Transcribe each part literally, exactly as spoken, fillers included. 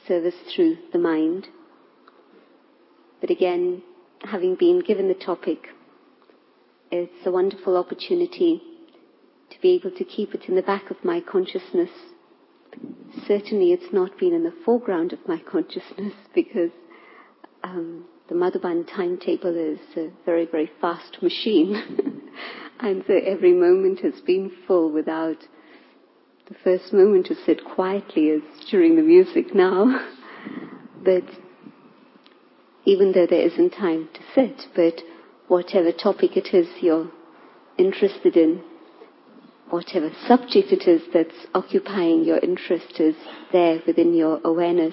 service through the mind. But again, having been given the topic, it's a wonderful opportunity to be able to keep it in the back of my consciousness. Certainly it's not been in the foreground of my consciousness because um, the Madhuban timetable is a very, very fast machine. And so every moment has been full without the first moment to sit quietly as during the music now. But even though there isn't time to sit, but whatever topic it is you're interested in, whatever subject it is that's occupying your interest is there within your awareness.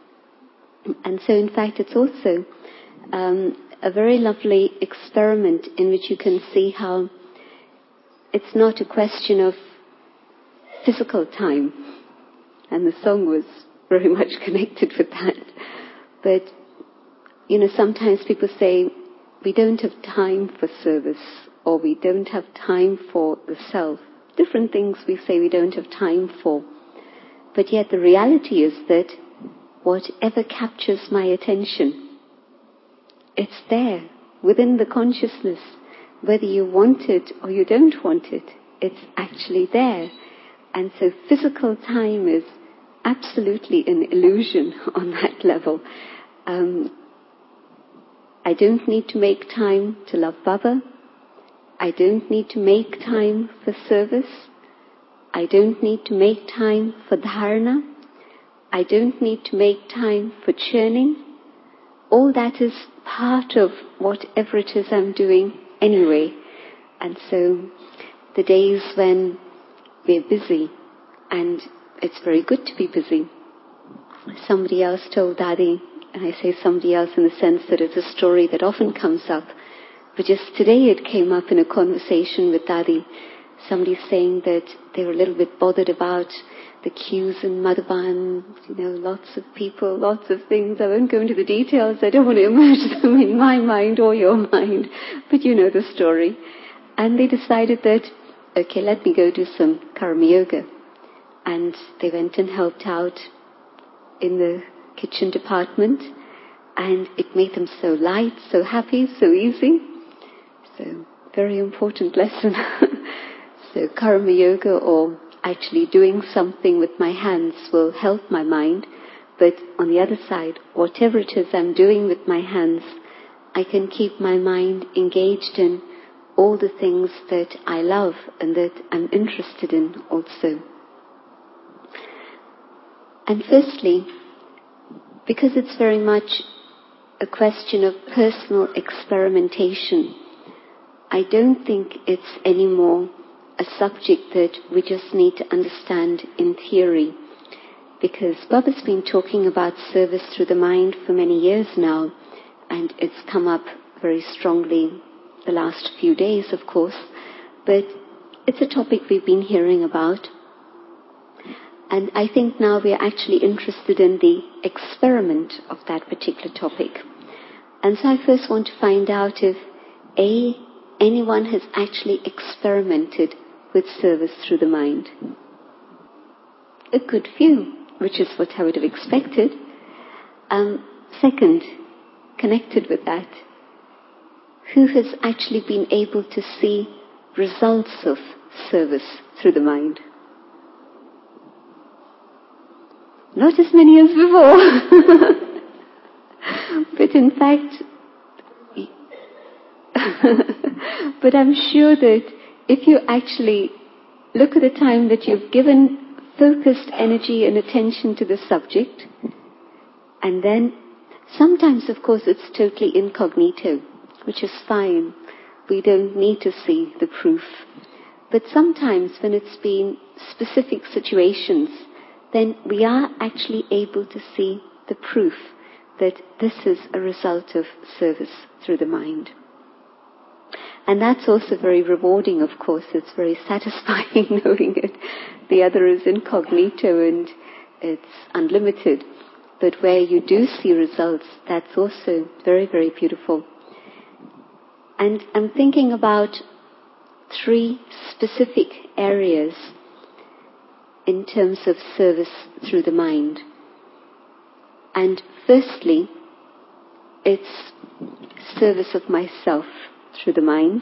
And so in fact it's also um, a very lovely experiment in which you can see how it's not a question of physical time. And the song was very much connected with that. But, you know, sometimes people say, we don't have time for service, or we don't have time for the self. Different things we say we don't have time for. But yet the reality is that whatever captures my attention, it's there within the consciousness. Whether you want it or you don't want it, it's actually there. And so physical time is absolutely an illusion on that level. Um, I don't need to make time to love Baba. I don't need to make time for service. I don't need to make time for dharana. I don't need to make time for churning. All that is part of whatever it is I'm doing anyway. And so the days when we're busy, and it's very good to be busy. Somebody else told Daddy, and I say somebody else in the sense that it's a story that often comes up, but just today it came up in a conversation with Daddy. Somebody saying that they were a little bit bothered about the queues in Madhuban, you know, lots of people, lots of things. I won't go into the details. I don't want to immerse them in my mind or your mind, but you know the story. And they decided that, okay, let me go do some karma yoga. And they went and helped out in the kitchen department, and it made them so light, so happy, so easy. So, very important lesson. So, karma yoga, or actually doing something with my hands, will help my mind. But on the other side, whatever it is I'm doing with my hands, I can keep my mind engaged in all the things that I love and that I'm interested in also. And firstly, because it's very much a question of personal experimentation, I don't think it's anymore a subject that we just need to understand in theory. Because Baba's been talking about service through the mind for many years now, and it's come up very strongly the last few days, of course, but it's a topic we've been hearing about. And I think now we're actually interested in the experiment of that particular topic. And so I first want to find out if A, anyone has actually experimented with service through the mind. A good few, which is what I would have expected. Um, second, connected with that, who has actually been able to see results of service through the mind? Not as many as before. But in fact, but I'm sure that if you actually look at the time that you've given focused energy and attention to the subject, and then sometimes, of course, it's totally incognito, which is fine. We don't need to see the proof. But sometimes when it's been specific situations, then we are actually able to see the proof that this is a result of service through the mind. And that's also very rewarding, of course. It's very satisfying knowing it. The other is incognito and it's unlimited. But where you do see results, that's also very, very beautiful. And I'm thinking about three specific areas in terms of service through the mind. And firstly, it's service of myself through the mind.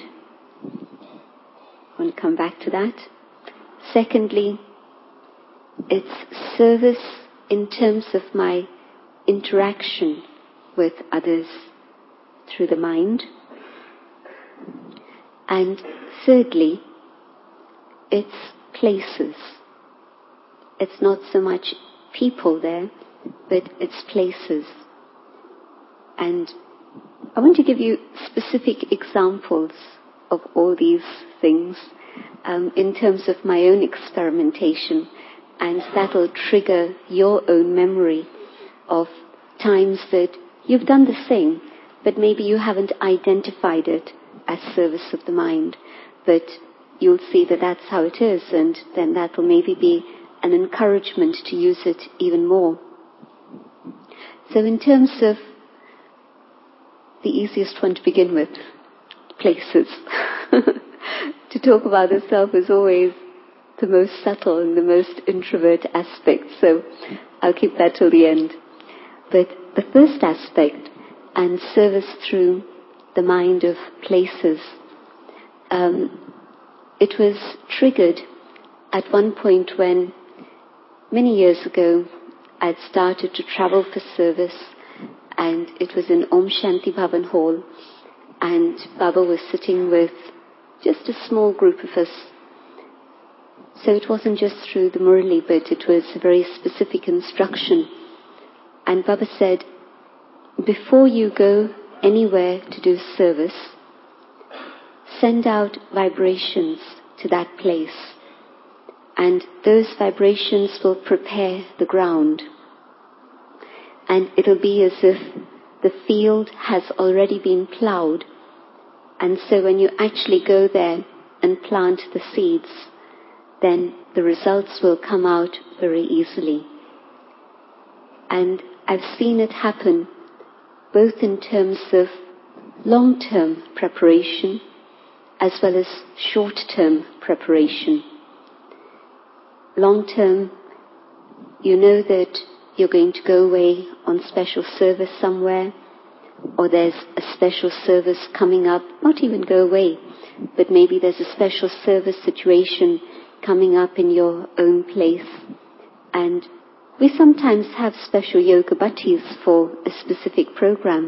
I want to come back to that. Secondly, it's service in terms of my interaction with others through the mind. And thirdly, it's places. It's not so much people there, but it's places. And I want to give you specific examples of all these things um, in terms of my own experimentation, and that'll trigger your own memory of times that you've done the same, but maybe you haven't identified it as service of the mind, but you'll see that that's how it is, and then that will maybe be an encouragement to use it even more. So in terms of the easiest one to begin with, places. To talk about the self is always the most subtle and the most introvert aspect, so I'll keep that till the end. But the first aspect, and service through the mind of places, um, it was triggered at one point when, many years ago, I'd started to travel for service, and it was in Om Shanti Bhavan Hall, and Baba was sitting with just a small group of us. So it wasn't just through the Murli, but it was a very specific instruction. And Baba said, before you go anywhere to do service, send out vibrations to that place, and those vibrations will prepare the ground. And it'll be as if the field has already been ploughed. And so when you actually go there and plant the seeds, then the results will come out very easily. And I've seen it happen both in terms of long-term preparation as well as short-term preparation. Long-term, you know that you're going to go away on special service somewhere, or there's a special service coming up, not even go away, but maybe there's a special service situation coming up in your own place. And we sometimes have special yoga bhattis for a specific program.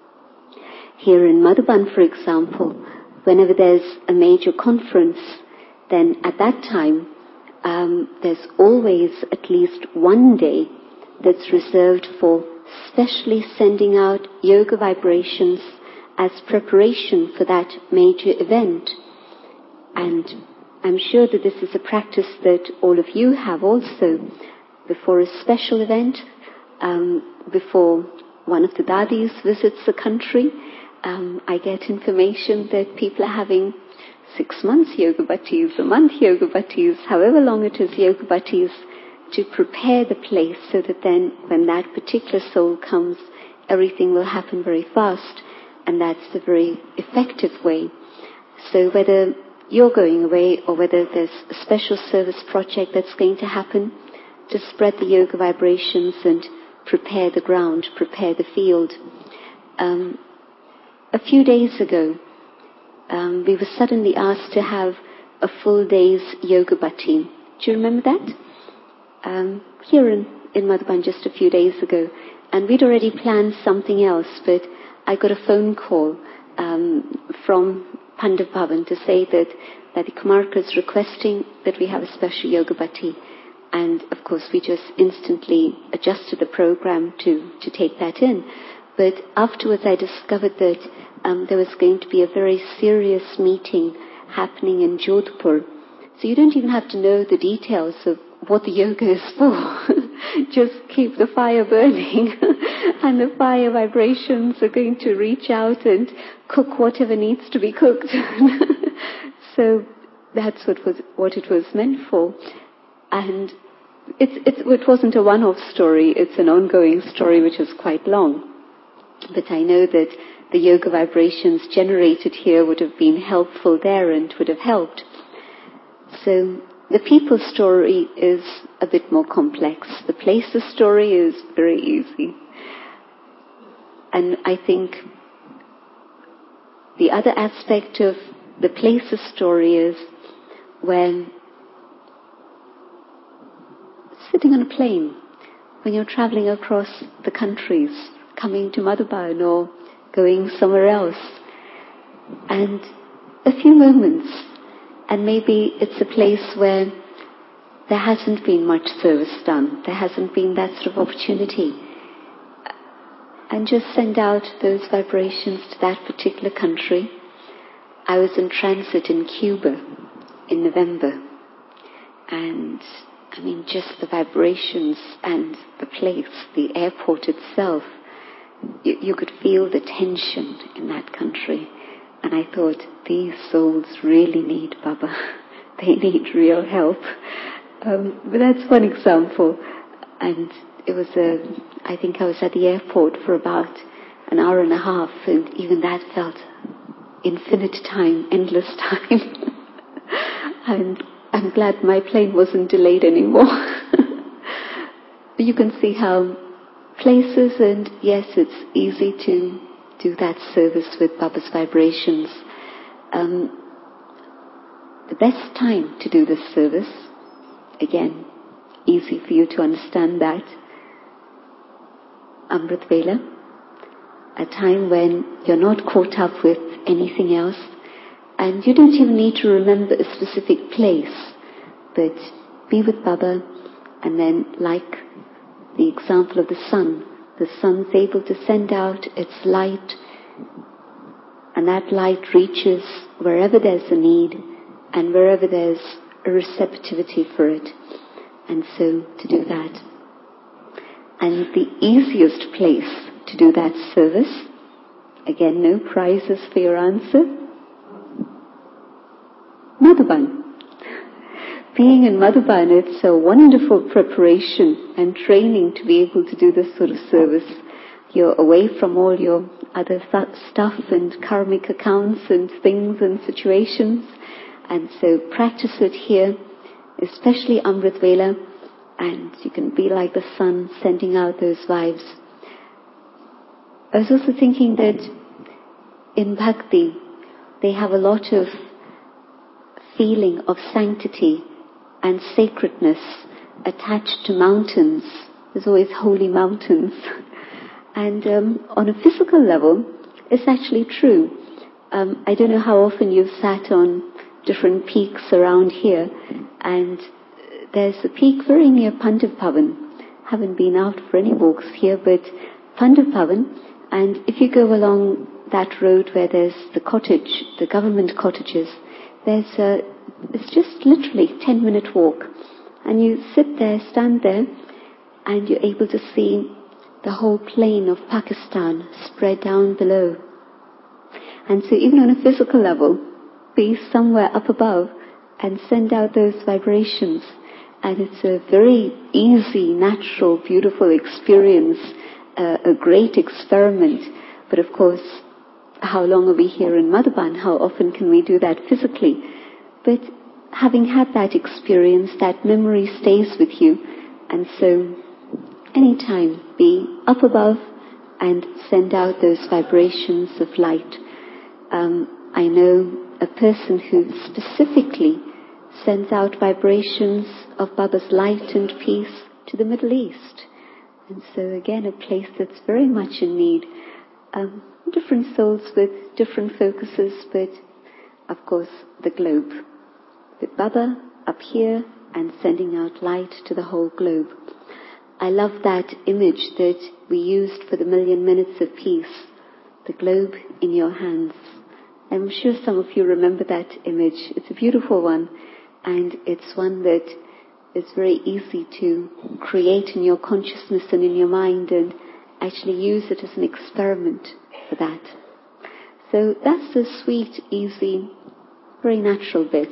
Here in Madhuban, for example, whenever there's a major conference, then at that time, um, there's always at least one day that's reserved for specially sending out yoga vibrations as preparation for that major event. And I'm sure that this is a practice that all of you have also. Before a special event, um, before one of the dadis visits the country, um, I get information that people are having six months yoga bhattis, a month yoga bhattis, however long it is yoga bhattis, to prepare the place so that then when that particular soul comes, everything will happen very fast, and that's a very effective way. So whether you're going away or whether there's a special service project that's going to happen, to spread the yoga vibrations and prepare the ground, prepare the field. Um, a few days ago, um, we were suddenly asked to have a full day's yoga bhatti. Do you remember that? Um, here in, in Madhuban just a few days ago. And we'd already planned something else, but I got a phone call um, from Pandav Bhavan to say that, that the Kumarka is requesting that we have a special yoga bhatti. And of course we just instantly adjusted the program to, to take that in. But afterwards I discovered that um, there was going to be a very serious meeting happening in Jodhpur. So you don't even have to know the details of what the yoga is for. Just keep the fire burning and the fire vibrations are going to reach out and cook whatever needs to be cooked. So that's what was what it was meant for. And it's, it's, it wasn't a one-off story, it's an ongoing story which is quite long. But I know that the yoga vibrations generated here would have been helpful there and would have helped. So the people story is a bit more complex. The places story is very easy. And I think the other aspect of the places story is when sitting on a plane, when you're traveling across the countries, coming to Madhuban or going somewhere else, and a few moments, and maybe it's a place where there hasn't been much service done, there hasn't been that sort of opportunity, and just send out those vibrations to that particular country. I was in transit in Cuba in November, and I mean just the vibrations and the place, the airport itself, you, you could feel the tension in that country. And I thought, these souls really need Baba. They need real help. Um, but that's one example. And it was a, I think I was at the airport for about an hour and a half, and even that felt infinite time, endless time. And I'm glad my plane wasn't delayed anymore. But you can see how places, and yes, it's easy to do that service with Baba's vibrations. Um, the best time to do this service, again, easy for you to understand that, Amrit Vela, a time when you're not caught up with anything else, and you don't even need to remember a specific place, but be with Baba, and then, like the example of the sun, the sun's able to send out its light, and that light reaches wherever there's a need and wherever there's a receptivity for it. And so to do that. And the easiest place to do that service, again, no prizes for your answer, Madhuban. Being in Madhuban, it's a wonderful preparation and training to be able to do this sort of service. You're away from all your other th- stuff and karmic accounts and things and situations. And so practice it here, especially Amrit Vela, and you can be like the sun sending out those vibes. I was also thinking that in Bhakti, they have a lot of feeling of sanctity and sacredness attached to mountains. There's always holy mountains. And um, on a physical level, it's actually true. Um, I don't know how often you've sat on different peaks around here, and there's a peak very near Pandav Bhavan. Haven't been out for any walks here, but Pandav Bhavan, and if you go along that road where there's the cottage, the government cottages, there's a, it's just literally ten minute walk. And you sit there, stand there, and you're able to see the whole plain of Pakistan spread down below. And so even on a physical level, be somewhere up above and send out those vibrations. And it's a very easy, natural, beautiful experience, uh, a great experiment. But of course, how long are we here in Madhuban? How often can we do that physically? But having had that experience, that memory stays with you. And so, anytime, be up above and send out those vibrations of light. Um, I know a person who specifically sends out vibrations of Baba's light and peace to the Middle East. And so again, a place that's very much in need. Um, different souls with different focuses, but of course the globe. With Baba up here and sending out light to the whole globe. I love that image that we used for the Million Minutes of Peace, the globe in your hands. I'm sure some of you remember that image. It's a beautiful one, and it's one that is very easy to create in your consciousness and in your mind, and actually use it as an experiment for that. So that's the sweet, easy, very natural bit.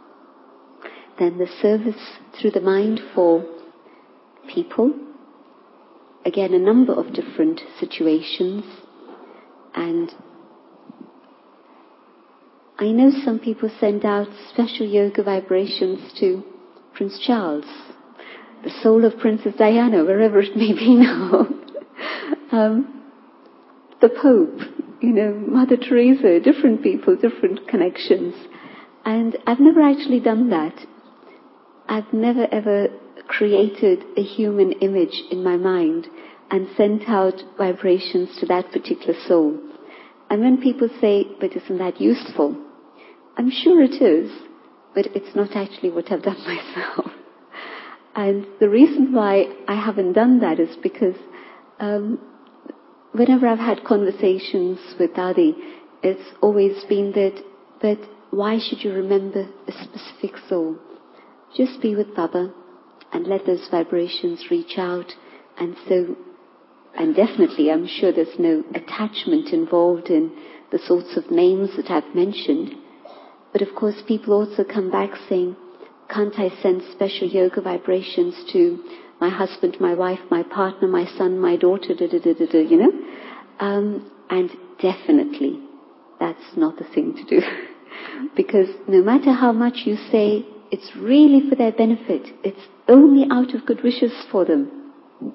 Then the service through the mind for people. Again, a number of different situations. And I know some people send out special yoga vibrations to Prince Charles, the soul of Princess Diana, wherever it may be now, um, the Pope, you know, Mother Teresa, different people, different connections. And I've never actually done that. I've never ever created a human image in my mind and sent out vibrations to that particular soul. And when people say, but isn't that useful? I'm sure it is, but it's not actually what I've done myself. And the reason why I haven't done that is because um, whenever I've had conversations with Adi, it's always been that, but why should you remember a specific soul? Just be with Baba and let those vibrations reach out. And so, and definitely I'm sure there's no attachment involved in the sorts of names that I've mentioned. But of course people also come back saying, can't I send special yoga vibrations to my husband, my wife, my partner, my son, my daughter, da da da da da, you know? Um, and definitely that's not the thing to do. Because no matter how much you say, it's really for their benefit. It's only out of good wishes for them.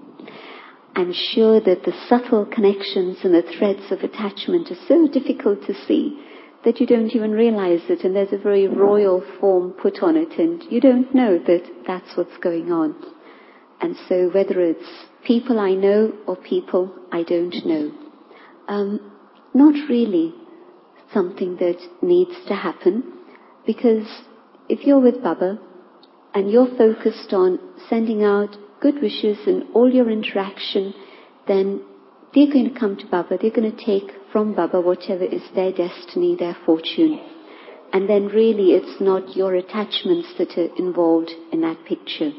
I'm sure that the subtle connections and the threads of attachment are so difficult to see that you don't even realize it, and there's a very royal form put on it, and you don't know that that's what's going on. And so whether it's people I know or people I don't know, um, not really something that needs to happen, because if you're with Baba and you're focused on sending out good wishes in all your interaction, then they're going to come to Baba, they're going to take from Baba whatever is their destiny, their fortune. And then really it's not your attachments that are involved in that picture.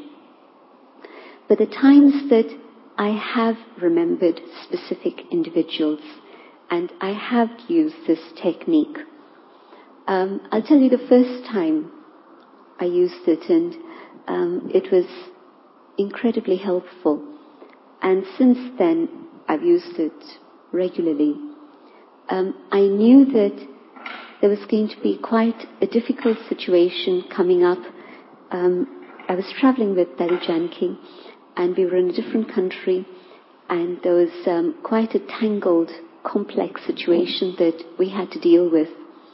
But the times that I have remembered specific individuals and I have used this technique, um, I'll tell you the first time I used it, and um, it was incredibly helpful. And since then, I've used it regularly. Um, I knew that there was going to be quite a difficult situation coming up. Um, I was traveling with Daddy Janki, and we were in a different country, and there was um, quite a tangled, complex situation that we had to deal with.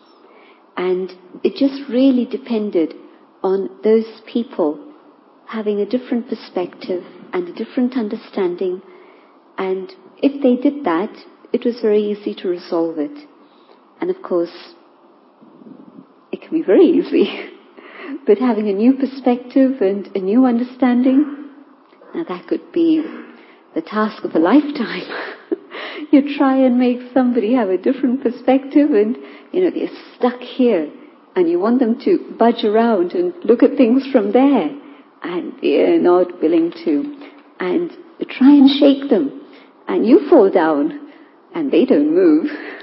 And it just really depended on those people having a different perspective and a different understanding. And if they did that, it was very easy to resolve it. And of course, it can be very easy. But having a new perspective and a new understanding, now that could be the task of a lifetime. You try and make somebody have a different perspective, and, you know, they're stuck here. And you want them to budge around and look at things from there. And they're not willing to. And you try and shake them. And you fall down. And they don't move.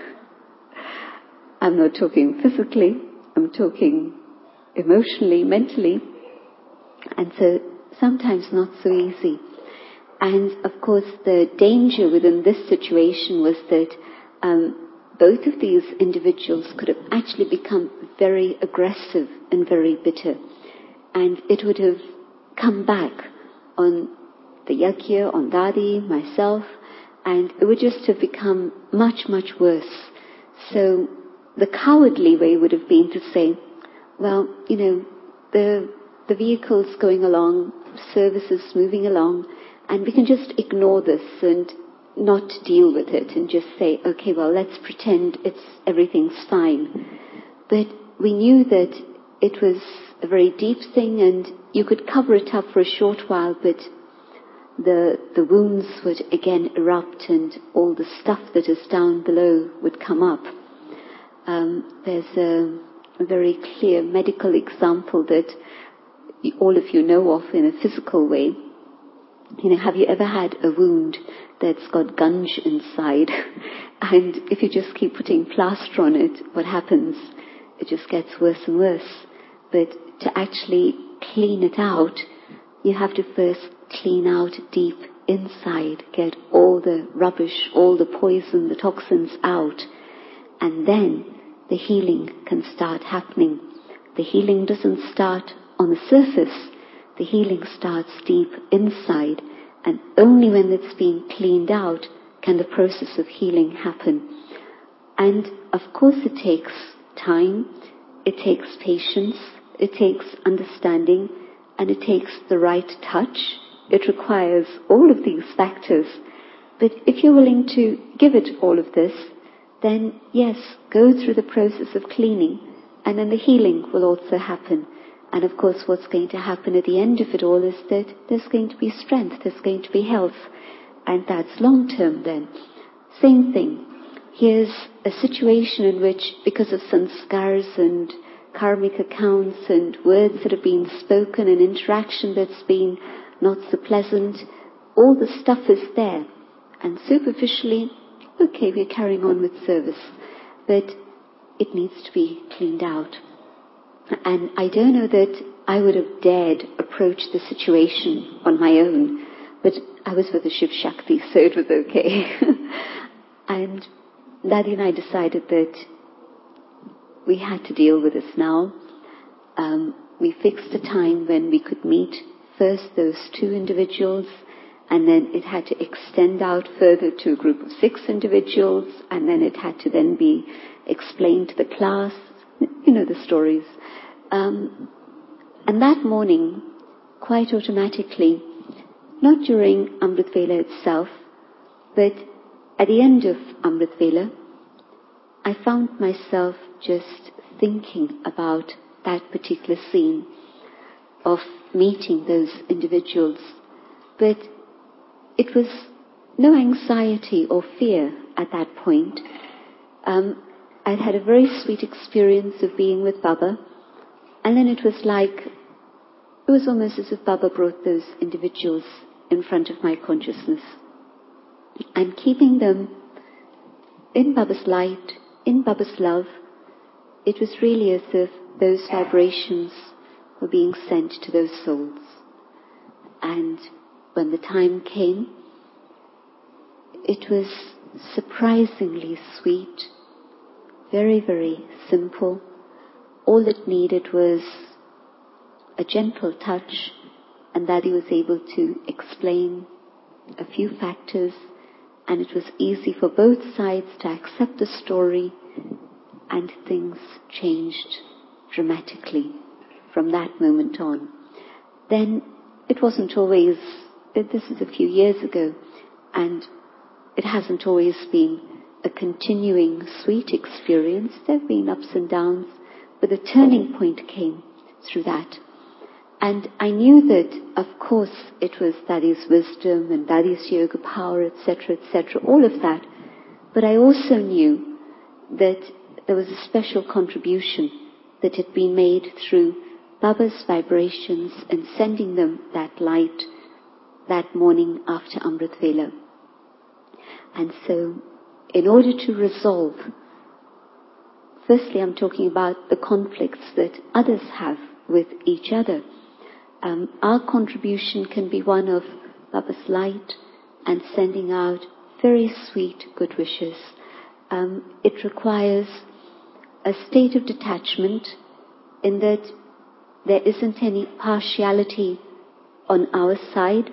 I'm not talking physically. I'm talking emotionally, mentally. And so sometimes not so easy. And of course the danger within this situation was that um, both of these individuals could have actually become very aggressive and very bitter. And it would have come back on the Yagya, on Dadi, myself, and it would just have become much, much worse. So the cowardly way would have been to say, well, you know, the, the vehicle's going along, service is moving along, and we can just ignore this and not deal with it and just say, okay, well, let's pretend it's everything's fine. But we knew that it was a very deep thing, and you could cover it up for a short while, but the the wounds would again erupt, and all the stuff that is down below would come up. Um, there's a, a very clear medical example that all of you know of in a physical way. You know, have you ever had a wound that's got gunge inside? And if you just keep putting plaster on it, what happens? It just gets worse and worse. But to actually clean it out, you have to first clean out deep inside, get all the rubbish, all the poison, the toxins out. And then the healing can start happening. The healing doesn't start on the surface, the healing starts deep inside, and only when it's been cleaned out can the process of healing happen. And of course it takes time, it takes patience, it takes understanding, and it takes the right touch. It requires all of these factors. But if you're willing to give it all of this, then yes, go through the process of cleaning, and then the healing will also happen. And of course what's going to happen at the end of it all is that there's going to be strength, there's going to be health, and that's long term then. Same thing. Here's a situation in which, because of sanskars and karmic accounts and words that have been spoken and interaction that's been not so pleasant, all the stuff is there. And superficially, okay, we're carrying on with service, but it needs to be cleaned out. And I don't know that I would have dared approach the situation on my own, but I was with the Shiv Shakti, so it was okay. And Daddy and I decided that we had to deal with this now. Um, we fixed a time when we could meet first those two individuals, and then it had to extend out further to a group of six individuals, and then it had to then be explained to the class. You know the stories. Um, and that morning, quite automatically, not during Amrit Vela itself, but at the end of Amrit Vela, I found myself just thinking about that particular scene of meeting those individuals. But it was no anxiety or fear at that point. Um, I'd had a very sweet experience of being with Baba, and then it was like, it was almost as if Baba brought those individuals in front of my consciousness. And keeping them in Baba's light, in Baba's love, it was really as if those vibrations were being sent to those souls. And when the time came, it was surprisingly sweet, very, very simple. All it needed was a gentle touch, and Daddy was able to explain a few factors, and it was easy for both sides to accept the story, and things changed dramatically from that moment on. Then it wasn't always, this is a few years ago, and it hasn't always been a continuing sweet experience. There have been ups and downs, but the turning point came through that. And I knew that, of course, it was Daddy's wisdom and Daddy's yoga power, et cetera, et cetera, all of that. But I also knew that there was a special contribution that had been made through Baba's vibrations and sending them that light that morning after Amrit Vela. And so, in order to resolve, firstly I'm talking about the conflicts that others have with each other. Um, our contribution can be one of Baba's light and sending out very sweet good wishes. Um, it requires a state of detachment in that there isn't any partiality on our side.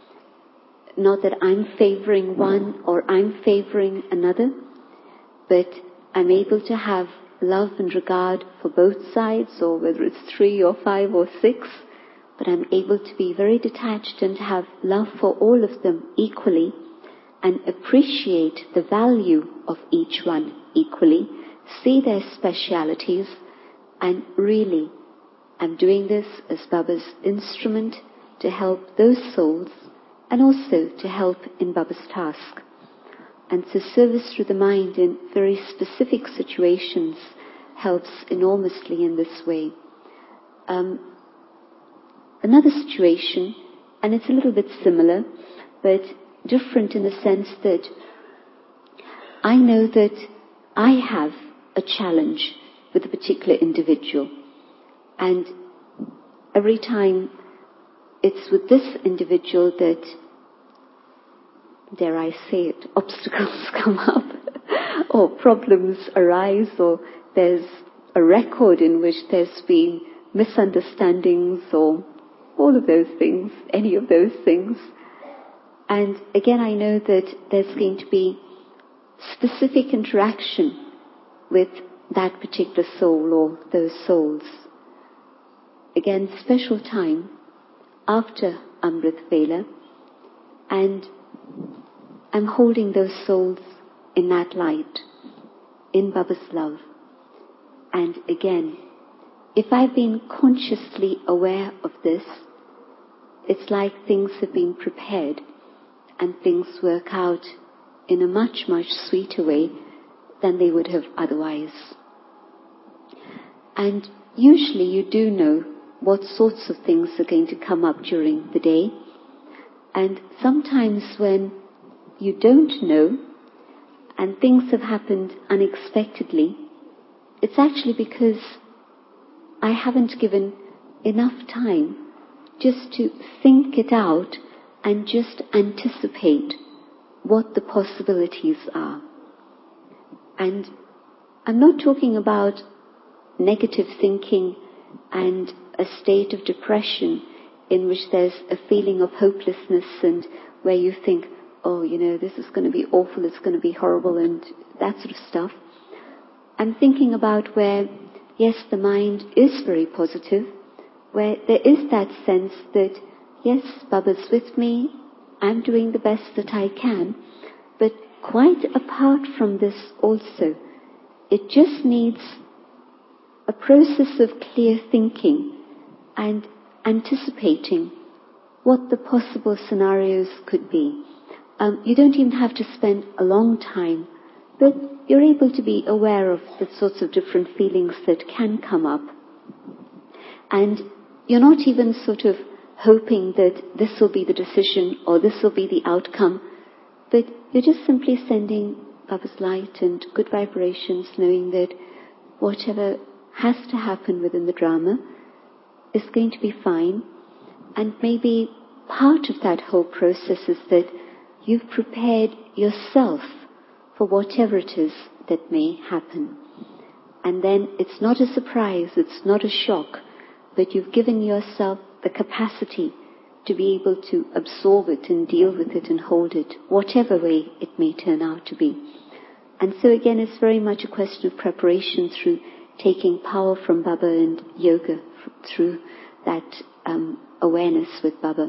Not that I'm favoring one or I'm favoring another, but I'm able to have love and regard for both sides, or whether it's three or five or six, but I'm able to be very detached and have love for all of them equally and appreciate the value of each one equally, see their specialities, and really I'm doing this as Baba's instrument to help those souls and also to help in Baba's task. And so service through the mind in very specific situations helps enormously in this way. Um, another situation, and it's a little bit similar, but different in the sense that I know that I have a challenge with a particular individual. And every time it's with this individual that, dare I say it, obstacles come up or problems arise, or there's a record in which there's been misunderstandings or all of those things, any of those things. And again, I know that there's going to be specific interaction with that particular soul or those souls. Again, special time after Amrit Vela, and I'm holding those souls in that light, in Baba's love. And again, if I've been consciously aware of this, it's like things have been prepared and things work out in a much, much sweeter way than they would have otherwise. And usually you do know what sorts of things are going to come up during the day. And sometimes when you don't know and things have happened unexpectedly, it's actually because I haven't given enough time just to think it out and just anticipate what the possibilities are. And I'm not talking about negative thinking and a state of depression in which there's a feeling of hopelessness and where you think, oh, you know, this is going to be awful, it's going to be horrible and that sort of stuff. I'm thinking about where, yes, the mind is very positive, where there is that sense that, yes, Baba's with me, I'm doing the best that I can, but quite apart from this also, it just needs a process of clear thinking and anticipating what the possible scenarios could be. Um, you don't even have to spend a long time, but you're able to be aware of the sorts of different feelings that can come up. And you're not even sort of hoping that this will be the decision or this will be the outcome, but you're just simply sending Baba's light and good vibrations, knowing that whatever has to happen within the drama is going to be fine. And maybe part of that whole process is that you've prepared yourself for whatever it is that may happen. And then it's not a surprise, it's not a shock, but you've given yourself the capacity to be able to absorb it and deal with it and hold it, whatever way it may turn out to be. And so again, it's very much a question of preparation through taking power from Baba and yoga, through that um, awareness with Baba.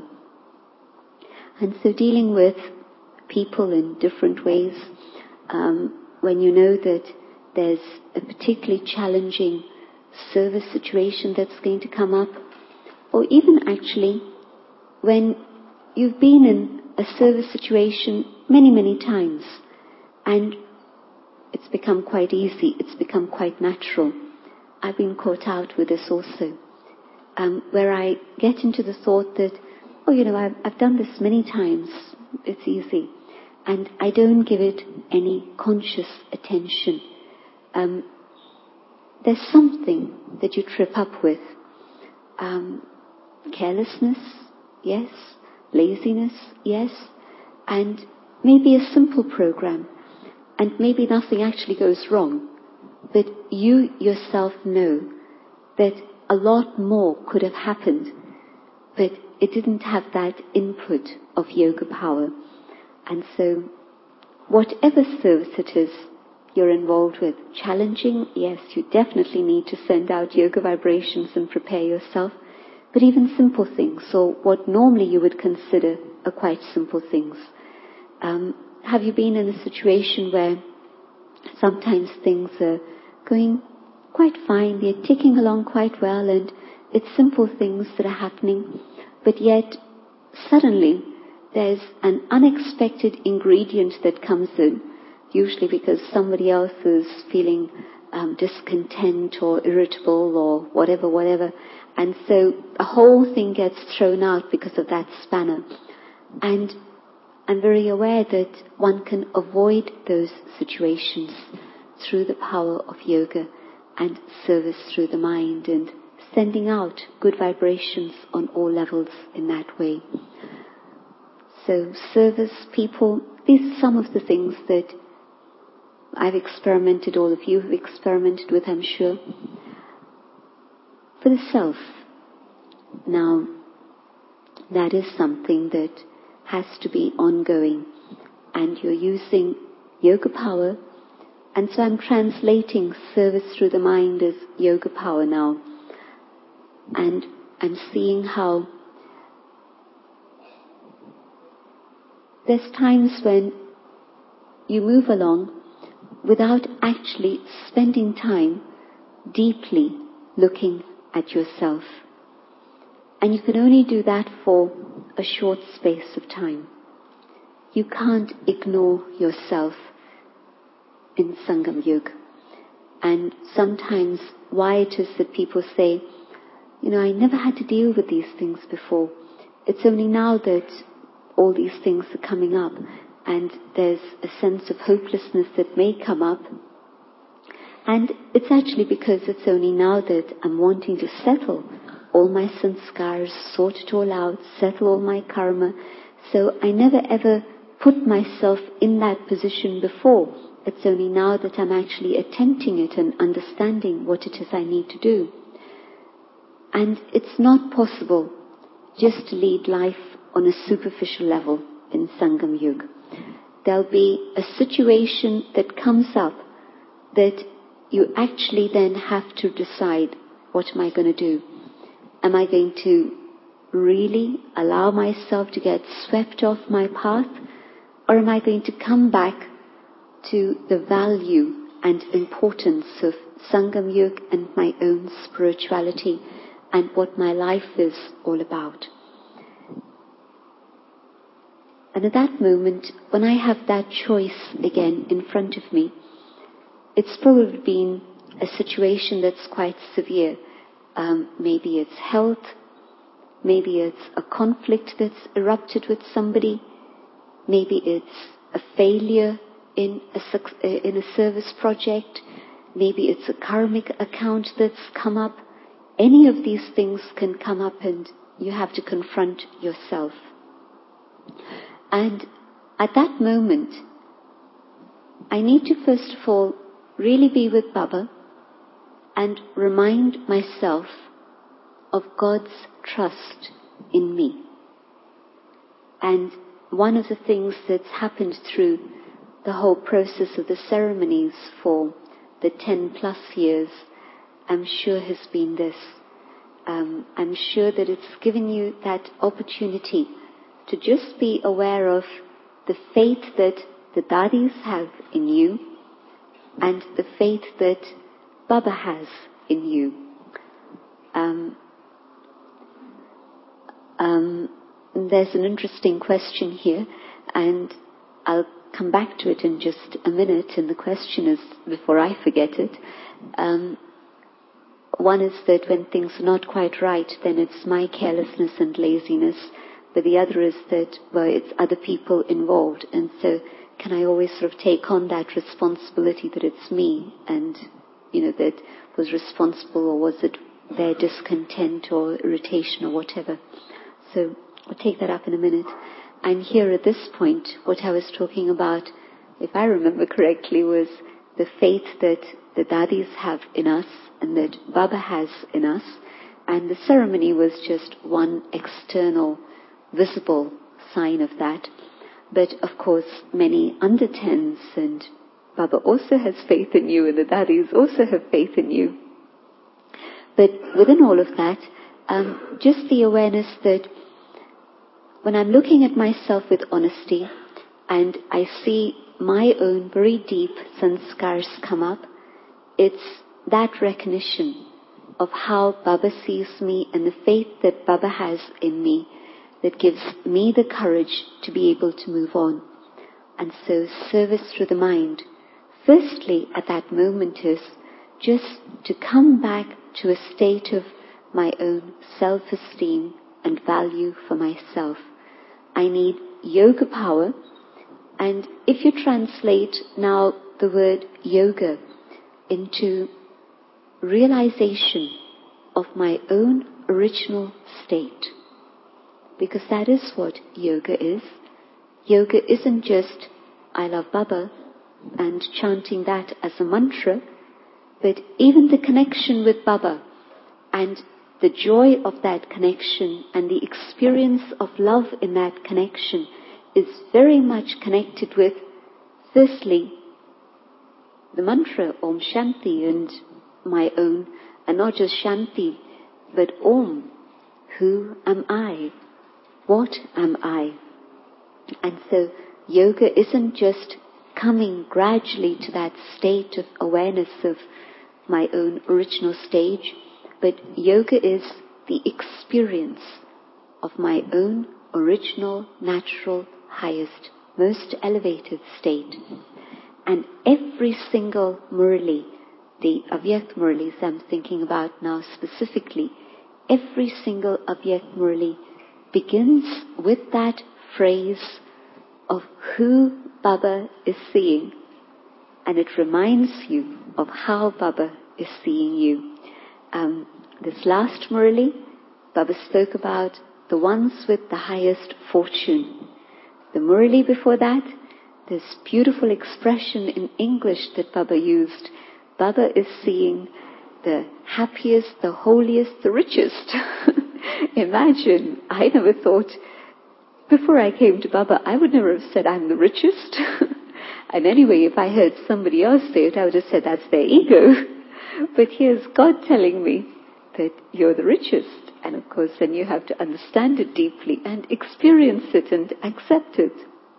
And so dealing with people in different ways, um, when you know that there's a particularly challenging service situation that's going to come up, or even actually when you've been in a service situation many, many times and it's become quite easy, it's become quite natural. I've been caught out with this also, um, where I get into the thought that, oh, you know, I've, I've done this many times, it's easy, and I don't give it any conscious attention. Um, there's something that you trip up with. Um, carelessness, yes. Laziness, yes. And maybe a simple program. And maybe nothing actually goes wrong. But you yourself know that a lot more could have happened. But it didn't have that input of yoga power. And so, whatever service it is you're involved with, challenging, yes, you definitely need to send out yoga vibrations and prepare yourself. But even simple things, or what normally you would consider are quite simple things. Um, have you been in a situation where sometimes things are going quite fine, they're ticking along quite well, and it's simple things that are happening, but yet suddenly there's an unexpected ingredient that comes in, usually because somebody else is feeling um, discontent or irritable or whatever, whatever. And so the whole thing gets thrown out because of that spanner. And I'm very aware that one can avoid those situations through the power of yoga and service through the mind and sending out good vibrations on all levels in that way. So service, people, these are some of the things that I've experimented, all of you have experimented with, I'm sure. For the self, now, that is something that has to be ongoing. And you're using yoga power, and so I'm translating service through the mind as yoga power now. And I'm seeing how there's times when you move along without actually spending time deeply looking at yourself. And you can only do that for a short space of time. You can't ignore yourself in Sangam Yuga. And sometimes why it is that people say, you know, I never had to deal with these things before. It's only now that all these things are coming up, and there's a sense of hopelessness that may come up. And it's actually because it's only now that I'm wanting to settle all my sanskars, sort it all out, settle all my karma. So I never ever put myself in that position before. It's only now that I'm actually attempting it and understanding what it is I need to do. And it's not possible just to lead life on a superficial level in Sangam Yuga. There'll be a situation that comes up that you actually then have to decide, what am I going to do? Am I going to really allow myself to get swept off my path? Or am I going to come back to the value and importance of Sangam Yuga and my own spirituality and what my life is all about? And at that moment, when I have that choice again in front of me, it's probably been a situation that's quite severe. Um, maybe it's health, maybe it's a conflict that's erupted with somebody, maybe it's a failure in a, in a service project, maybe it's a karmic account that's come up. Any of these things can come up and you have to confront yourself. And at that moment, I need to first of all really be with Baba and remind myself of God's trust in me. And one of the things that's happened through the whole process of the ceremonies for the ten plus years, I'm sure has been this. Um, I'm sure that it's given you that opportunity to just be aware of the faith that the Dadis have in you and the faith that Baba has in you. Um, um, there's an interesting question here, and I'll come back to it in just a minute, and the question is, before I forget it, um, one is that when things are not quite right, then it's my carelessness and laziness, but the other is that, well, it's other people involved, and so can I always sort of take on that responsibility that it's me, and, you know, that was responsible, or was it their discontent or irritation or whatever. So I'll take that up in a minute. And here at this point, what I was talking about, if I remember correctly, was the faith that the Dadis have in us and that Baba has in us. And the ceremony was just one external, visible sign of that. But of course, many undertens, and Baba also has faith in you, and the Dadis also have faith in you. But within all of that, um, just the awareness that when I'm looking at myself with honesty and I see my own very deep sanskars come up, it's that recognition of how Baba sees me and the faith that Baba has in me that gives me the courage to be able to move on. And so service through the mind, firstly at that moment, is just to come back to a state of my own self-esteem and value for myself. I need yoga power, and if you translate now the word yoga into realization of my own original state, because that is what yoga is. Yoga isn't just I love Baba and chanting that as a mantra, but even the connection with Baba and the joy of that connection and the experience of love in that connection is very much connected with, firstly, the mantra Om Shanti and my own, and not just Shanti, but Om. Who am I? What am I? And so yoga isn't just coming gradually to that state of awareness of my own original stage, but yoga is the experience of my own original, natural, highest, most elevated state. And every single Murli, the Avyak Murlis I'm thinking about now specifically, every single Avyak Murli begins with that phrase of who Baba is seeing, and it reminds you of how Baba is seeing you. Um, this last Murli, Baba spoke about the ones with the highest fortune. The Murli before that, this beautiful expression in English that Baba used, Baba is seeing the happiest, the holiest, the richest. Imagine, I never thought, before I came to Baba, I would never have said I'm the richest. And anyway, if I heard somebody else say it, I would have said that's their ego. But here's God telling me that you're the richest. And of course, then you have to understand it deeply and experience it and accept it.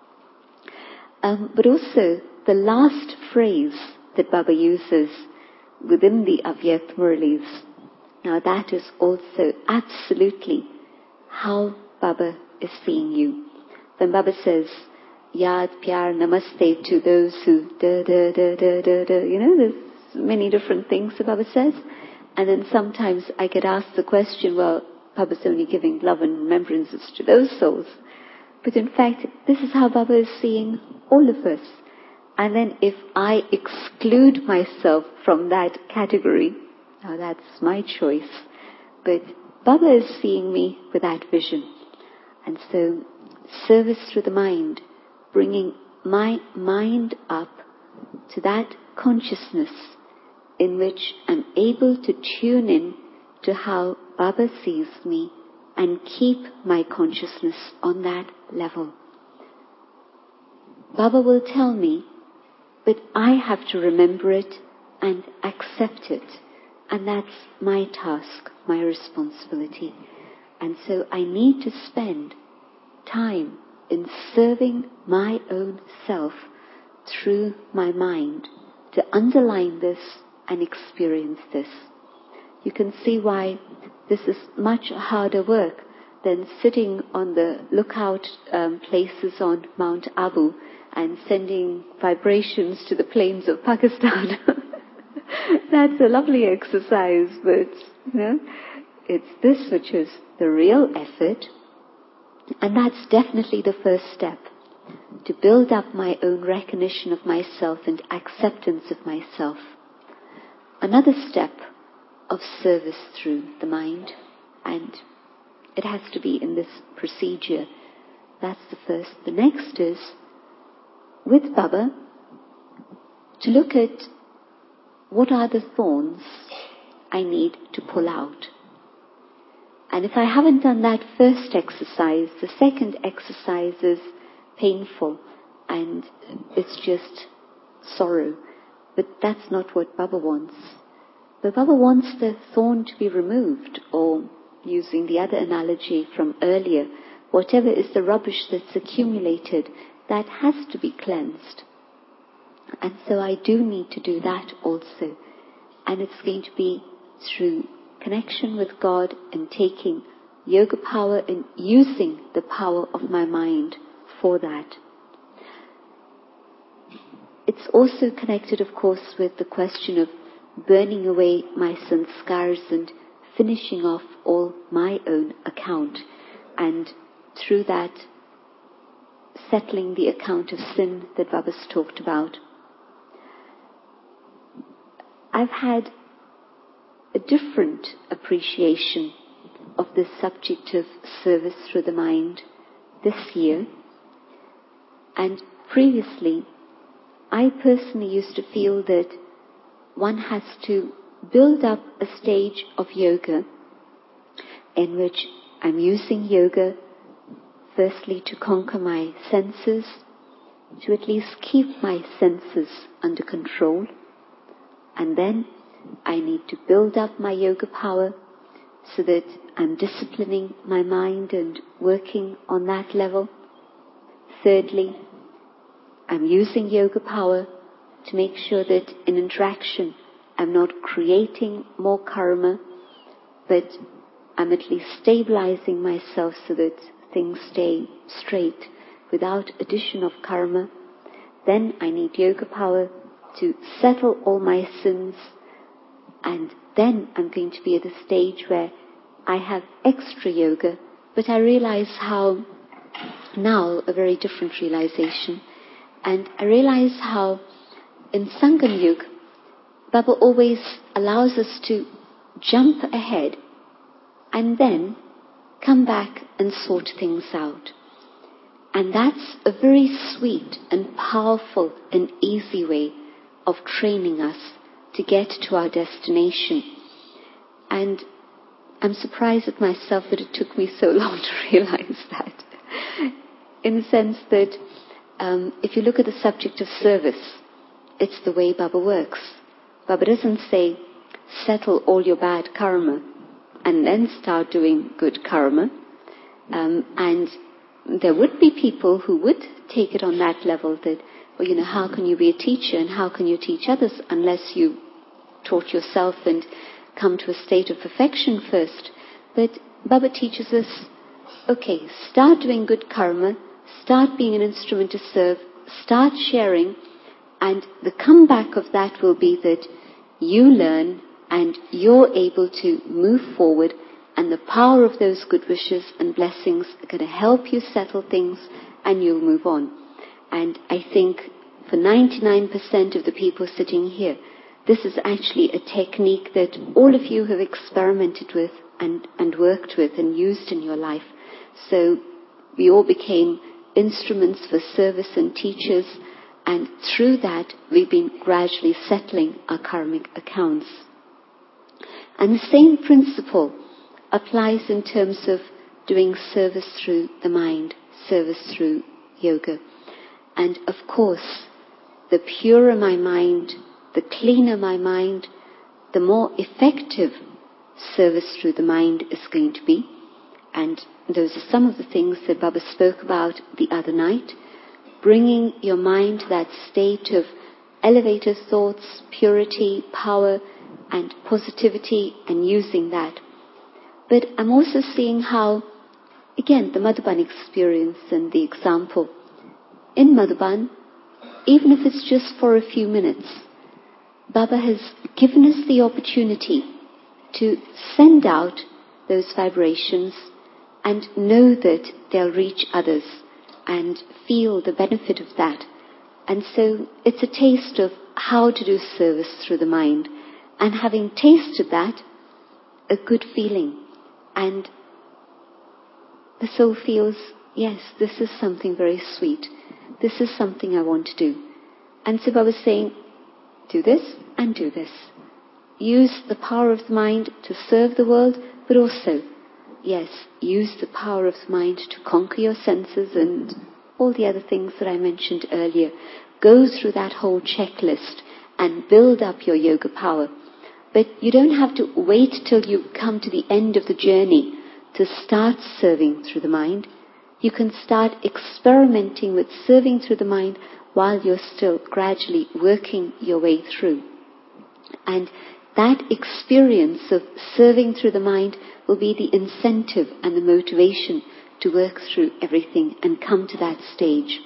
Um, but also, the last phrase that Baba uses within the Avyak Murlis, now that is also absolutely how Baba is seeing you. When Baba says, Yad Pyar Namaste to those who da da da da da da, you know, there's many different things that Baba says. And then sometimes I get asked the question, well, Baba's only giving love and remembrances to those souls. But in fact, this is how Baba is seeing all of us. And then if I exclude myself from that category, now that's my choice. But Baba is seeing me with that vision. And so, service through the mind, bringing my mind up to that consciousness in which I'm able to tune in to how Baba sees me and keep my consciousness on that level. Baba will tell me, but I have to remember it and accept it. And that's my task, my responsibility. And so I need to spend time in serving my own self through my mind to underline this and experience this. You can see why this is much harder work than sitting on the lookout um, places on Mount Abu and sending vibrations to the plains of Pakistan. That's a lovely exercise, but you know, it's this which is the real effort, and that's definitely the first step, to build up my own recognition of myself and acceptance of myself. Another step of service through the mind, and it has to be in this procedure. That's the first. The next is, with Baba, to look at what are the thorns I need to pull out. And if I haven't done that first exercise, the second exercise is painful and it's just sorrow. But that's not what Baba wants. But Baba wants the thorn to be removed, or using the other analogy from earlier, whatever is the rubbish that's accumulated, that has to be cleansed. And so I do need to do that also. And it's going to be through connection with God and taking yoga power and using the power of my mind for that. It's also connected, of course, with the question of burning away my sanskars and finishing off all my own account, and through that settling the account of sin that Baba's talked about. I've had a different appreciation of this subject of service through the mind this year, and previously I personally used to feel that one has to build up a stage of yoga in which I'm using yoga firstly to conquer my senses, to at least keep my senses under control, and then I need to build up my yoga power so that I'm disciplining my mind and working on that level. Thirdly, I'm using yoga power to make sure that in interaction I'm not creating more karma, but I'm at least stabilizing myself so that things stay straight without addition of karma. Then I need yoga power to settle all my sins, and then I'm going to be at a stage where I have extra yoga, but I realize how now, a very different realization, and I realize how in Sangam Yuga, Baba always allows us to jump ahead and then come back and sort things out. And that's a very sweet and powerful and easy way of training us to get to our destination. And I'm surprised at myself that it took me so long to realize that. In the sense that um, if you look at the subject of service, it's the way Baba works. Baba doesn't say, settle all your bad karma and then start doing good karma. Um, and there would be people who would take it on that level that, well, you know, how can you be a teacher and how can you teach others unless you taught yourself and come to a state of perfection first? But Baba teaches us, okay, start doing good karma, start being an instrument to serve, start sharing, and the comeback of that will be that you learn and you're able to move forward, and the power of those good wishes and blessings are going to help you settle things and you'll move on. And I think for ninety-nine percent of the people sitting here, this is actually a technique that all of you have experimented with and, and worked with and used in your life. So we all became instruments for service and teachers, and through that we've been gradually settling our karmic accounts. And the same principle applies in terms of doing service through the mind, service through yoga. And of course, the purer my mind, the cleaner my mind, the more effective service through the mind is going to be. And those are some of the things that Baba spoke about the other night. Bringing your mind to that state of elevated thoughts, purity, power, and positivity, and using that. But I'm also seeing how, again, the Madhuban experience and the example. In Madhuban, even if it's just for a few minutes, Baba has given us the opportunity to send out those vibrations and know that they'll reach others and feel the benefit of that. And so it's a taste of how to do service through the mind. And having tasted that, a good feeling. And the soul feels, yes, this is something very sweet. This is something I want to do. And so Baba was saying, do this and do this. Use the power of the mind to serve the world, but also, yes, use the power of the mind to conquer your senses and all the other things that I mentioned earlier. Go through that whole checklist and build up your yoga power. But you don't have to wait till you come to the end of the journey to start serving through the mind. You can start experimenting with serving through the mind while you're still gradually working your way through. And that experience of serving through the mind will be the incentive and the motivation to work through everything and come to that stage.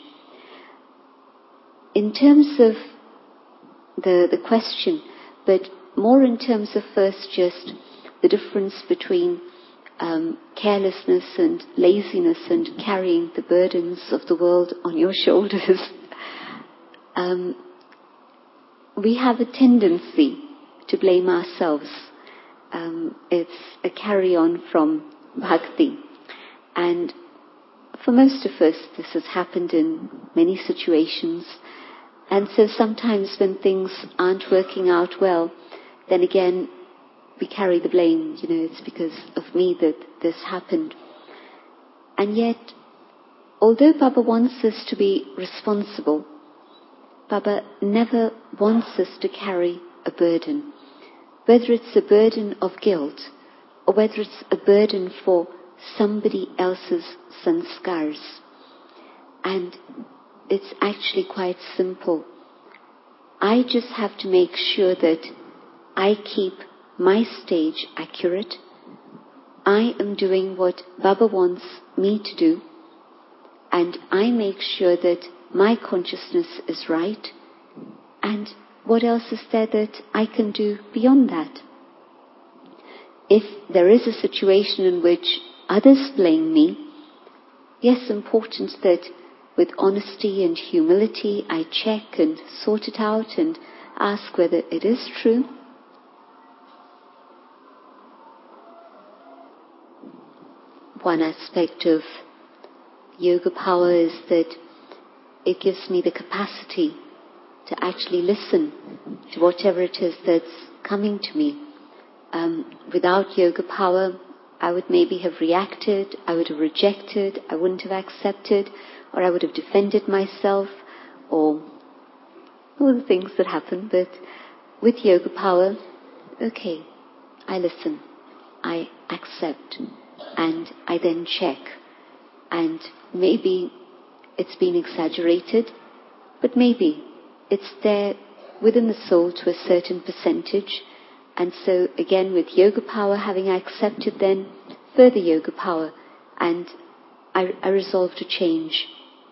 In terms of the, the question, but more in terms of first just the difference between um, carelessness and laziness and carrying the burdens of the world on your shoulders. um, we have a tendency to blame ourselves. Um, it's a carry-on from bhakti. And for most of us, this has happened in many situations. And so sometimes when things aren't working out well, then again, we carry the blame, you know, it's because of me that this happened. And yet, although Baba wants us to be responsible, Baba never wants us to carry a burden. Whether it's a burden of guilt, or whether it's a burden for somebody else's sanskars. And it's actually quite simple. I just have to make sure that I keep my stage accurate. I am doing what Baba wants me to do, and I make sure that my consciousness is right, and what else is there that I can do beyond that? If there is a situation in which others blame me, yes, important that with honesty and humility I check and sort it out and ask whether it is true. One aspect of yoga power is that it gives me the capacity to actually listen to whatever it is that's coming to me. Um, without yoga power, I would maybe have reacted, I would have rejected, I wouldn't have accepted, or I would have defended myself, or all the things that happen. But with yoga power, okay, I listen, I accept, and I then check. And maybe it's been exaggerated, but maybe it's there within the soul to a certain percentage. And so again, with yoga power, having accepted then further yoga power, and I, I resolve to change.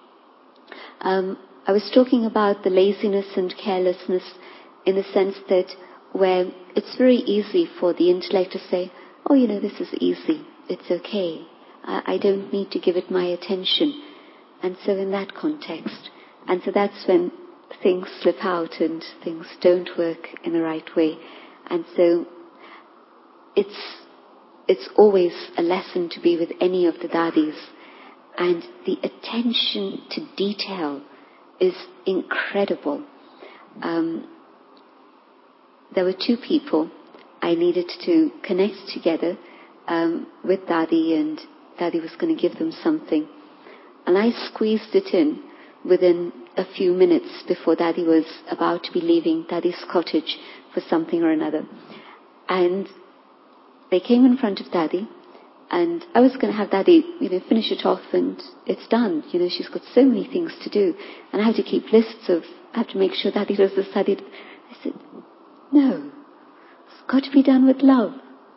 Um, I was talking about the laziness and carelessness in the sense that where it's very easy for the intellect to say, oh, you know, this is easy, it's okay, I, I don't need to give it my attention. And so in that context, and so that's when things slip out and things don't work in the right way. And so it's it's always a lesson to be with any of the dadis. And the attention to detail is incredible. Um, there were two people I needed to connect together um, with Dadi, and Dadi was going to give them something. And I squeezed it in within a few minutes before Dadi was about to be leaving Dadi's cottage for something or another. And they came in front of Dadi, and I was going to have Dadi, you know, finish it off and it's done. You know, she's got so many things to do. And I have to keep lists of, I have to make sure Dadi does this, Dadi. I said, no, it's got to be done with love.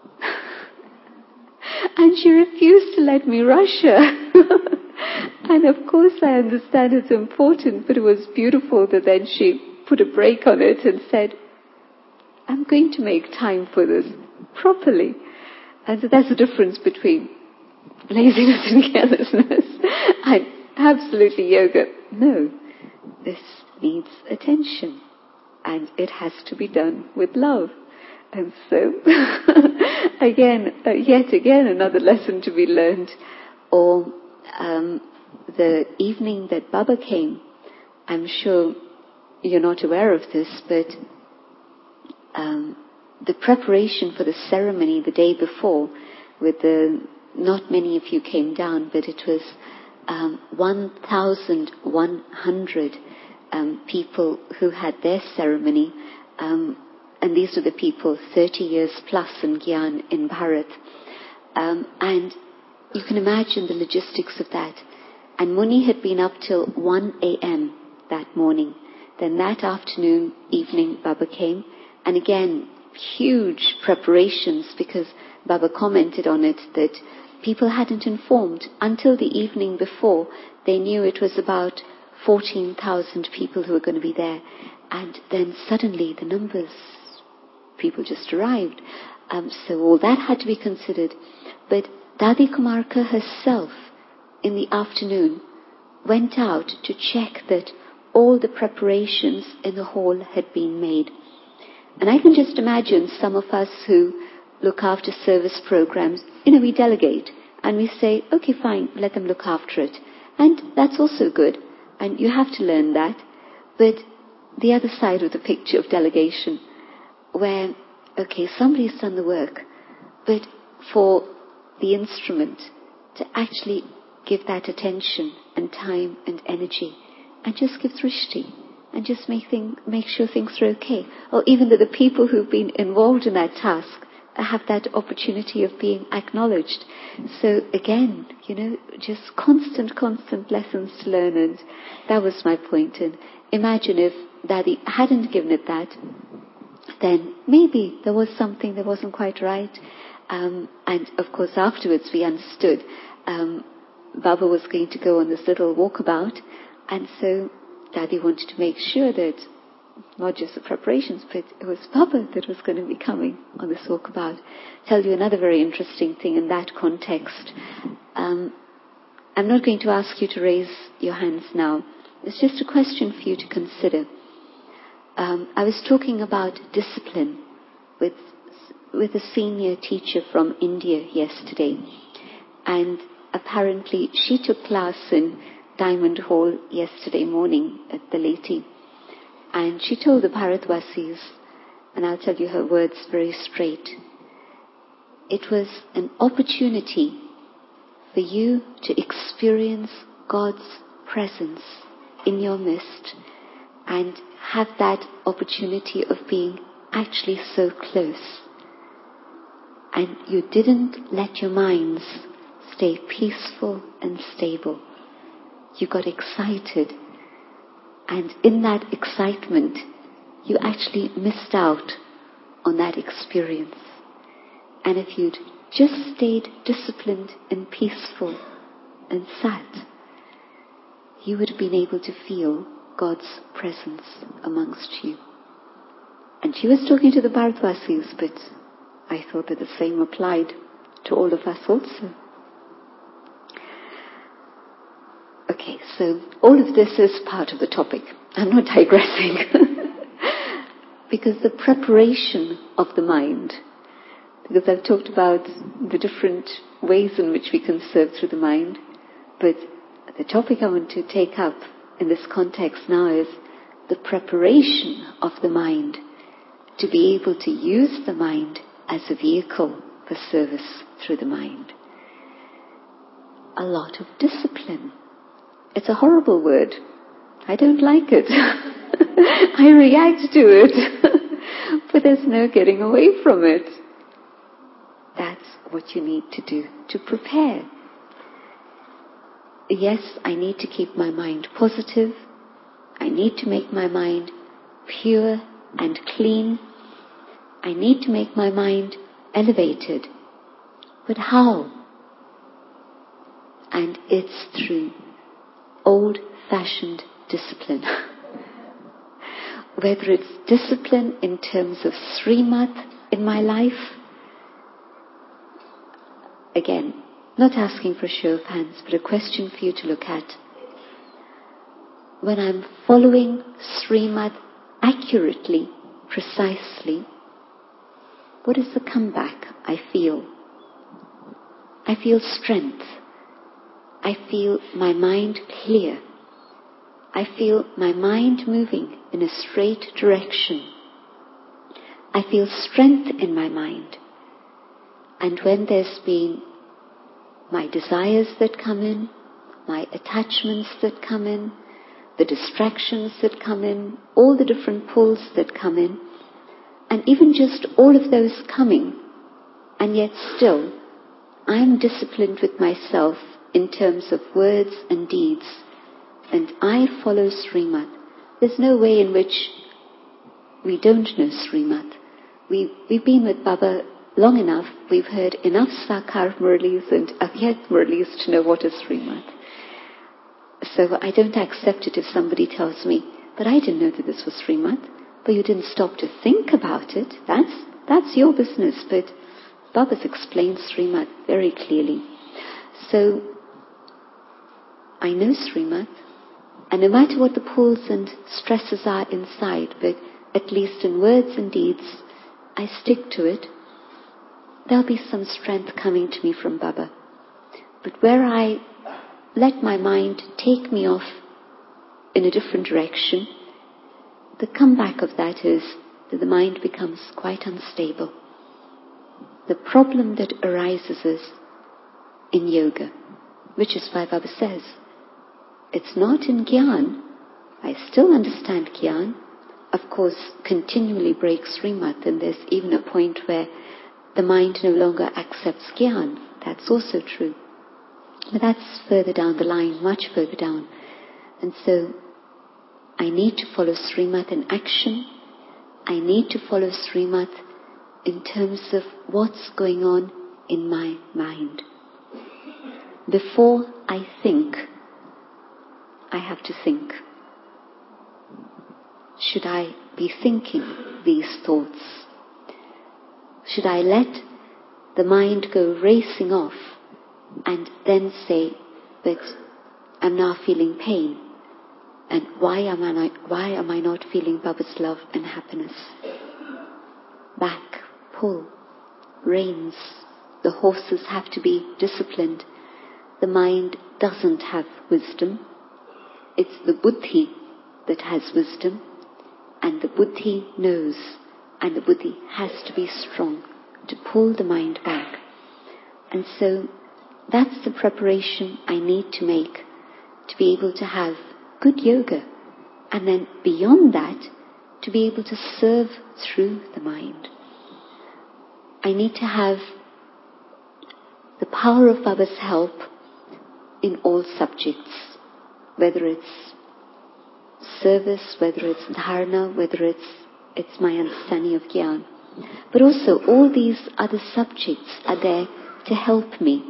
And she refused to let me rush her. And of course I understand it's important, but it was beautiful that then she put a break on it and said, I'm going to make time for this properly. And so that's the difference between laziness and carelessness. And absolutely yoga, no, this needs attention. And it has to be done with love. And so, again, uh, yet again, another lesson to be learned. Or um, the evening that Baba came, I'm sure you're not aware of this, but um, the preparation for the ceremony the day before, with the, not many of you came down, but it was um, one thousand one hundred um, people who had their ceremony, um, and these are the people thirty years plus in Gyan in Bharat. Um, and you can imagine the logistics of that. And Muni had been up till one a.m. that morning. Then that afternoon, evening, Baba came. And again, huge preparations, because Baba commented on it that people hadn't informed. Until the evening before, they knew it was about fourteen thousand people who were going to be there. And then suddenly the numbers, people just arrived. Um, so all that had to be considered. But Dadi Kumarka herself, in the afternoon, went out to check that all the preparations in the hall had been made. And I can just imagine some of us who look after service programs, you know, we delegate and we say, okay, fine, let them look after it. And that's also good. And you have to learn that. But the other side of the picture of delegation, where okay, somebody's done the work, but for the instrument to actually give that attention and time and energy and just give drishti and just make, thing, make sure things are okay. Or even that the people who've been involved in that task have that opportunity of being acknowledged. So again, you know, just constant, constant lessons to learn, and that was my point. And imagine if Daddy hadn't given it that, then maybe there was something that wasn't quite right. Um, and of course afterwards we understood um, Baba was going to go on this little walkabout, and so Daddy wanted to make sure that not just the preparations, but it was Baba that was going to be coming on this walkabout. Tell you another very interesting thing in that context. Um, I'm not going to ask you to raise your hands now. It's just a question for you to consider. Um, I was talking about discipline with with a senior teacher from India yesterday, and apparently she took class in Diamond Hall yesterday morning at the Leti, and she told the Bharatvasis, and I'll tell you her words very straight, it was an opportunity for you to experience God's presence in your midst and have that opportunity of being actually so close. And you didn't let your minds stay peaceful and stable. You got excited. And in that excitement, you actually missed out on that experience. And if you'd just stayed disciplined and peaceful and sat, you would have been able to feel God's presence amongst you. And she was talking to the Bharatvasis, but I thought that the same applied to all of us also. Okay, so all of this is part of the topic. I'm not digressing. Because the preparation of the mind, because I've talked about the different ways in which we can serve through the mind, but the topic I want to take up in this context now is the preparation of the mind to be able to use the mind as a vehicle for service through the mind. A lot of discipline. It's a horrible word. I don't like it. I react to it. But there's no getting away from it. That's what you need to do to prepare. Yes, I need to keep my mind positive. I need to make my mind pure and clean. I need to make my mind elevated. But how? And it's through old-fashioned discipline. Whether it's discipline in terms of Srimad in my life, again, not asking for a show of hands, but a question for you to look at. When I'm following Srimad accurately, precisely, what is the comeback I feel? I feel strength. I feel my mind clear. I feel my mind moving in a straight direction. I feel strength in my mind. And when there's been my desires that come in, my attachments that come in, the distractions that come in, all the different pulls that come in, and even just all of those coming, and yet still, I'm disciplined with myself in terms of words and deeds, and I follow Srimad. There's no way in which we don't know Srimad. We, we've been with Baba long enough, we've heard enough Sakar Murlis and Avyat Murlis to know what is Srimad. So I don't accept it if somebody tells me, but I didn't know that this was Srimad. But you didn't stop to think about it. That's, that's your business. But Baba's explained Srimad very clearly. So I know Srimad, and no matter what the pulls and stresses are inside, but at least in words and deeds, I stick to it. There'll be some strength coming to me from Baba. But where I let my mind take me off in a different direction, the comeback of that is that the mind becomes quite unstable. The problem that arises is in yoga, which is why Baba says, it's not in Gyan. I still understand Gyan. Of course, continually breaks Srimad, and there's even a point where the mind no longer accepts Gyan. That's also true. But that's further down the line, much further down. And so, I need to follow Srimad in action. I need to follow Srimad in terms of what's going on in my mind. Before I think, I have to think. Should I be thinking these thoughts? Should I let the mind go racing off and then say, but I'm now feeling pain, and why am I not, why am I not feeling Baba's love and happiness? Back, pull, reins. The horses have to be disciplined. The mind doesn't have wisdom. It's the buddhi that has wisdom, and the buddhi knows, and the buddhi has to be strong to pull the mind back. And so that's the preparation I need to make to be able to have good yoga, and then beyond that, to be able to serve through the mind. I need to have the power of Baba's help in all subjects, whether it's service, whether it's dharana, whether it's it's my understanding of Gyan. But also all these other subjects are there to help me.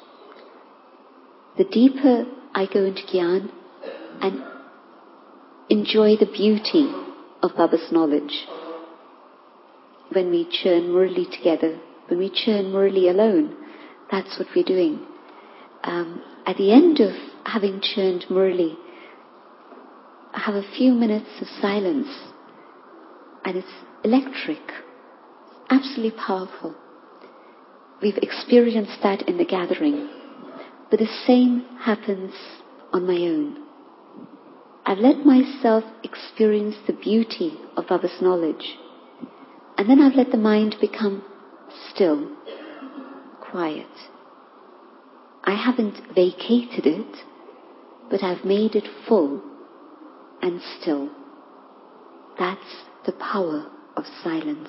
The deeper I go into Gyan and enjoy the beauty of Baba's knowledge, when we churn Murli together, when we churn Murli alone, that's what we're doing. Um, at the end of having churned Murli, I have a few minutes of silence, and it's electric, absolutely powerful. We've experienced that in the gathering, but the same happens on my own. I've let myself experience the beauty of Baba's knowledge, and then I've let the mind become still, quiet. I haven't vacated it, but I've made it full and still. That's the power of silence.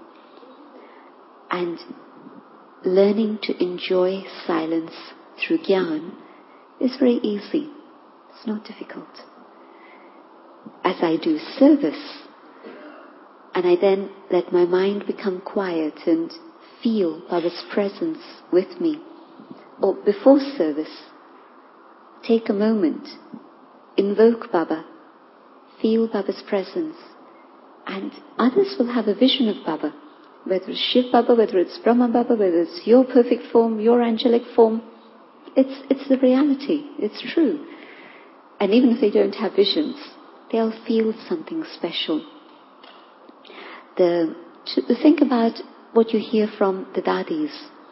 And learning to enjoy silence through Gyan is very easy. It's not difficult. As I do service, and I then let my mind become quiet and feel Baba's presence with me, or before service, take a moment, invoke Baba, feel Baba's presence, and others will have a vision of Baba, whether it's Shiv Baba, whether it's Brahma Baba, whether it's your perfect form, your angelic form. It's, it's the reality, it's true. And even if they don't have visions, they'll feel something special. The, to think about what you hear from the dadis,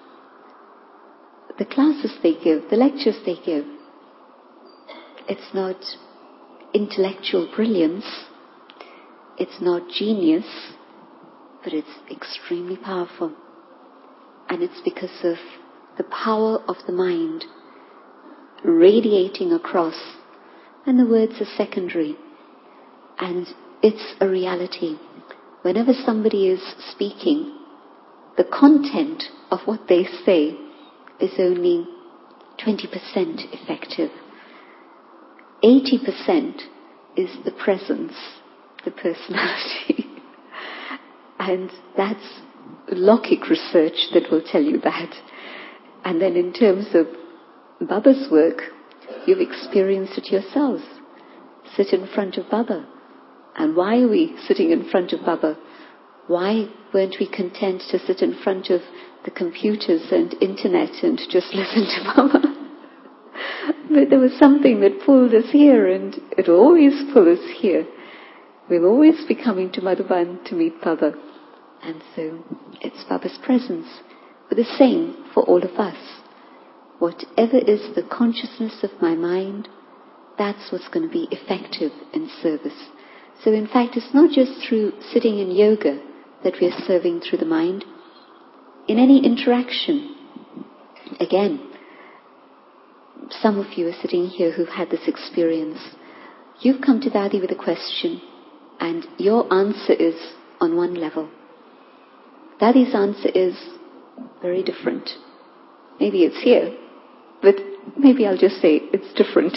the classes they give, the lectures they give. It's not intellectual brilliance, it's not genius, but it's extremely powerful. And it's because of the power of the mind radiating across, and the words are secondary, and it's a reality. Whenever somebody is speaking, the content of what they say is only twenty percent effective. eighty percent is the presence, the personality. And that's Lokik research that will tell you that. And then in terms of Baba's work, you've experienced it yourselves. Sit in front of Baba. And why are we sitting in front of Baba? Why weren't we content to sit in front of the computers and internet and just listen to Baba? But there was something that pulled us here, and it will always pull us here. We'll always be coming to Madhuban to meet Baba. And so it's Baba's presence. But the same for all of us. Whatever is the consciousness of my mind, that's what's going to be effective in service. So in fact, it's not just through sitting in yoga that we are serving through the mind. In any interaction, again, some of you are sitting here who've had this experience. You've come to Dadi with a question, and your answer is on one level. Dadi's answer is very different. Maybe it's here, but maybe I'll just say it's different.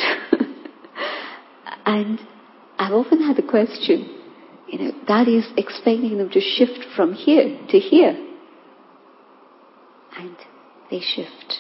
And I've often had the question, you know, Dadi is expecting them to shift from here to here. And they shift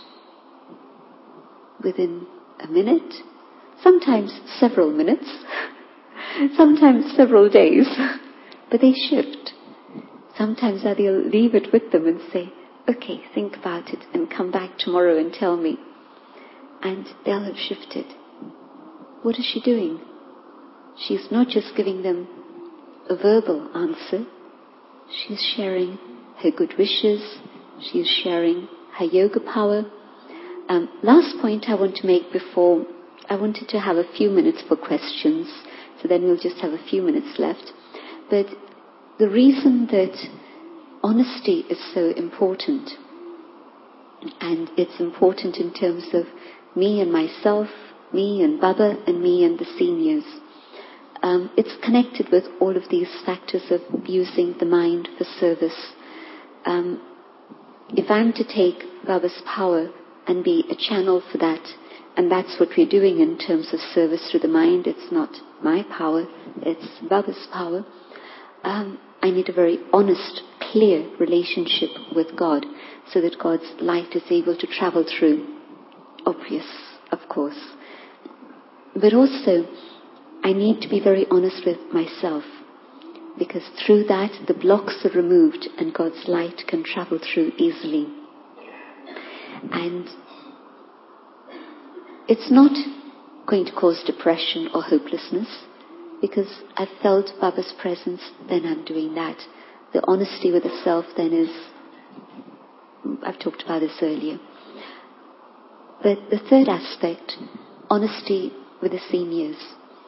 within a minute, sometimes several minutes, sometimes several days, but they shift. Sometimes Dadi will leave it with them and say, okay, think about it and come back tomorrow and tell me. And they'll have shifted. What is she doing? She's not just giving them a verbal answer. She's sharing her good wishes. She's sharing her yoga power. Um, last point I want to make before, I wanted to have a few minutes for questions, so then we'll just have a few minutes left. But the reason that honesty is so important, and it's important in terms of me and myself, me and Baba, and me and the seniors. Um, it's connected with all of these factors of using the mind for service. Um, if I'm to take Baba's power and be a channel for that, and that's what we're doing in terms of service through the mind, it's not my power, it's Baba's power. Um, I need a very honest, clear relationship with God, so that God's light is able to travel through. Obvious, of course. But also, I need to be very honest with myself, because through that the blocks are removed and God's light can travel through easily. And it's not going to cause depression or hopelessness, because I've felt Baba's presence, then I'm doing that. The honesty with the self then is, I've talked about this earlier. But the third aspect, honesty with the seniors.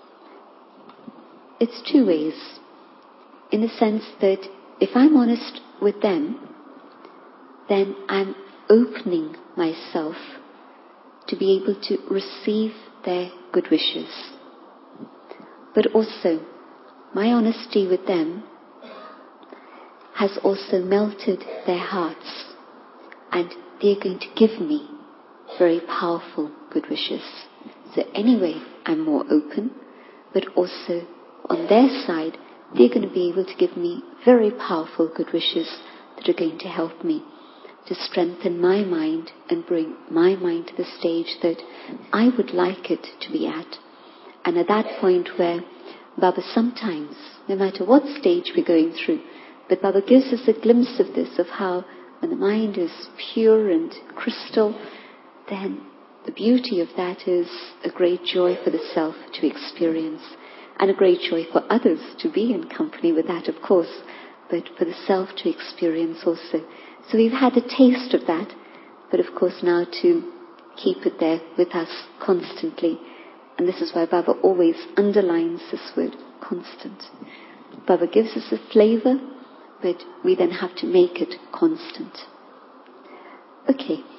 It's two ways, in the sense that if I'm honest with them, then I'm opening myself to be able to receive their good wishes. But also, my honesty with them has also melted their hearts, and they're going to give me very powerful good wishes. So anyway, I'm more open, but also on their side, they're going to be able to give me very powerful good wishes that are going to help me to strengthen my mind and bring my mind to the stage that I would like it to be at. And at that point where Baba sometimes, no matter what stage we're going through, but Baba gives us a glimpse of this, of how when the mind is pure and crystal, then the beauty of that is a great joy for the self to experience, and a great joy for others to be in company with that, of course, but for the self to experience also. So we've had a taste of that, but of course now to keep it there with us constantly. And this is why Baba always underlines this word, constant. Baba gives us a flavor, but we then have to make it constant. Okay.